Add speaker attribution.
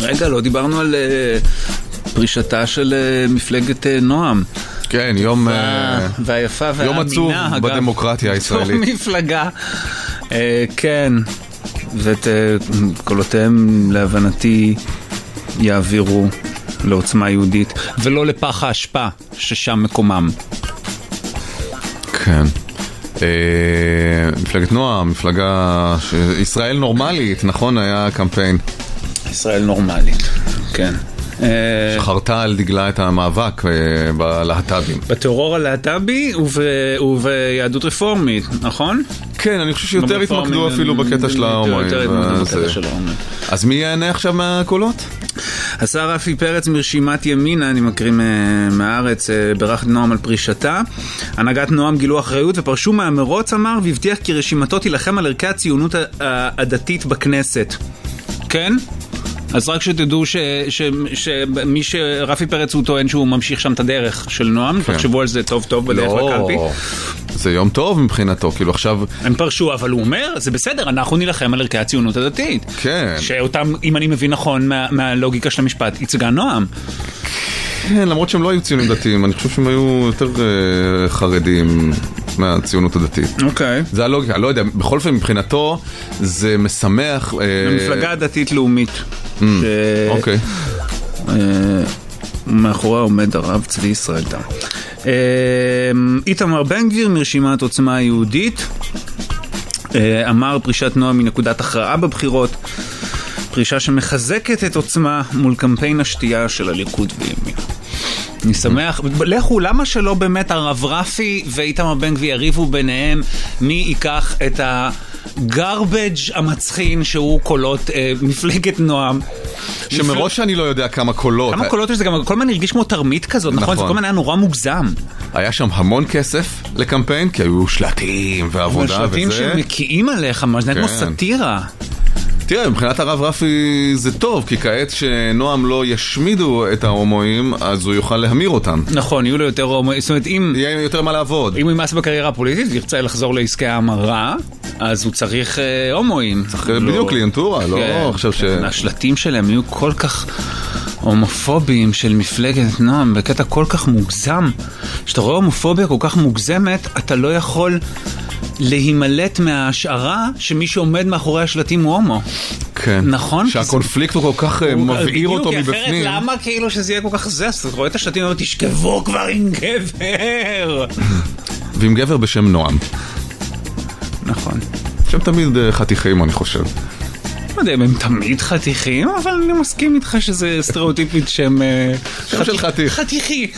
Speaker 1: רגע, לא דיברנו על פרישתה של מפלגת נועם.
Speaker 2: כן, יום
Speaker 1: והיפה והאמינה.
Speaker 2: יום עצוב בדמוקרטיה הישראלית.
Speaker 1: זו מפלגה. כן, ואת קולותיהם להבנתי יעבירו לעוצמה יהודית, ולא לפח האשפה ששם מקומם.
Speaker 2: כן. מפלגת נועם, מפלגה ישראל נורמלית, נכון? היה קמפיין.
Speaker 1: ישראל נורמלית, כן.
Speaker 2: שחרתה על דגלה את המאבק בלהט"בים.
Speaker 1: בטרור הלהט"בי וביהדות רפורמית, נכון?
Speaker 2: כן, אני חושב שיותר התמקדו אפילו בקטע של ההומואים. אז מי יענה עכשיו מהקולות?
Speaker 1: השר רפי פרץ מרשימת ימינה, אני מקריא מהארץ, ברך נועם על פרישתה. הנהגת נועם גילו אחריות ופרשו מהמרוץ, אמר, והבטיח כי רשימתו תילחם על ערכי הציונות הדתית בכנסת. כן? אז רק שתדעו שמי שרפי פרץ הוא טוען שהוא ממשיך שם את הדרך של נועם, תחשבו על זה טוב טוב בדרך לקלפי.
Speaker 2: זה יום טוב מבחינתו, כאילו עכשיו...
Speaker 1: הם פרשו, אבל הוא אומר, זה בסדר, אנחנו נילחם על ערכי הציונות הדתית.
Speaker 2: כן.
Speaker 1: שאותם, אם אני מבין נכון מהלוגיקה של המשפט, ייצגה נועם.
Speaker 2: כן, למרות שהם לא היו ציונים דתיים, אני חושב שהם היו יותר חרדים מהציונות הדתית.
Speaker 1: אוקיי.
Speaker 2: זה הלוגיקה, לא יודע, בכל אופן מבחינתו זה משמח...
Speaker 1: המפלגה הדתית לאומית.
Speaker 2: אוקיי.
Speaker 1: מאחוריה עומד הרב צבי ישראל תם. איתמר בן גביר מרשימת עוצמה היהודית אמר פרישת נועם מנקודת הכרעה בבחירות, פרישה שמחזקת את עוצמה מול קמפיין השתייה של הליכוד וימינה. אני שמח, לכו, למה שלא באמת הרב רפי ואיתמר בן גביר יריבו ביניהם מי ייקח את הגרבג' המצחין שהוא קולות מפלגת נועם,
Speaker 2: שמראש אני לא יודע כמה קולות.
Speaker 1: כמה קולות יש, זה גם כל הזמן הרגיש כמו תרמית כזאת, נכון? זה כל הזמן היה נורא מוגזם.
Speaker 2: היה שם המון כסף לקמפיין, כי היו שלטים ועבודה וזה.
Speaker 1: שלטים שמקיאים עליך, זה כמו סטירה.
Speaker 2: תראה, מבחינת הרב רפי זה טוב, כי כעת שנועם לא ישמידו את ההומואים, אז הוא יוכל להמיר אותם.
Speaker 1: נכון, יהיו לו יותר הומואים, זאת אומרת, אם...
Speaker 2: יהיה יותר מה לעבוד.
Speaker 1: אם הוא ימאס בקריירה הפוליטית וירצה לחזור לעסקי ההמרה, אז הוא צריך הומואים.
Speaker 2: צריך בדיוק קליינטורה, לא עכשיו ש...
Speaker 1: השלטים שלהם היו כל כך הומופוביים של מפלגת נועם, בקטע כל כך מוגזם. כשאתה רואה הומופוביה כל כך מוגזמת, אתה לא יכול... להימלט מההשערה שמי שעומד מאחורי השלטים הוא הומו.
Speaker 2: כן.
Speaker 1: נכון?
Speaker 2: שהקונפליקט הוא כל כך מבעיר אותו מבפנים.
Speaker 1: אחרת למה כאילו שזה יהיה כל כך זה? אז אתה רואה את השלטים ואומר, תשכבו כבר עם גבר.
Speaker 2: ועם גבר בשם נועם.
Speaker 1: נכון.
Speaker 2: שהם תמיד חתיכים, אני חושב.
Speaker 1: לא יודע אם הם תמיד חתיכים, אבל אני מסכים איתך שזה סטריאוטיפית שהם...
Speaker 2: שם של חתיך.
Speaker 1: חתיכי.